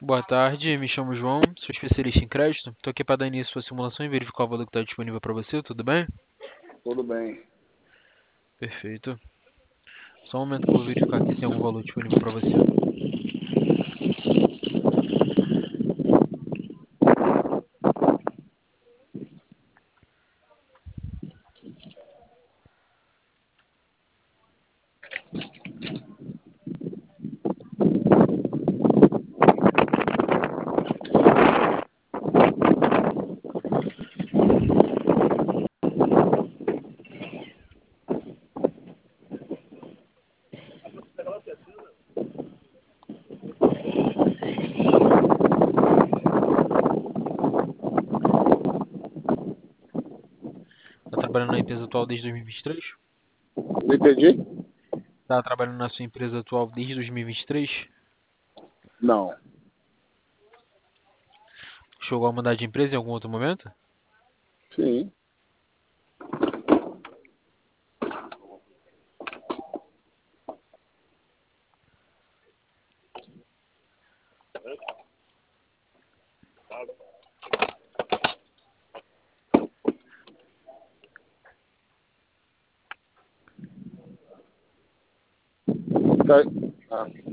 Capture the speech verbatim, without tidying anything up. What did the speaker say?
Boa tarde, me chamo João, sou especialista em crédito. Estou aqui para dar início à sua simulação e verificar o valor que está disponível para você, tudo bem? Tudo bem. Perfeito. Só um momento que eu vou verificar aqui se tem algum valor disponível para você. Está trabalhando na empresa atual desde dois mil e vinte e três? Não entendi? Está trabalhando na sua empresa atual desde dois mil e vinte e três? Não. Chegou a mudar de empresa em algum outro momento? Sim. Tá. Ah.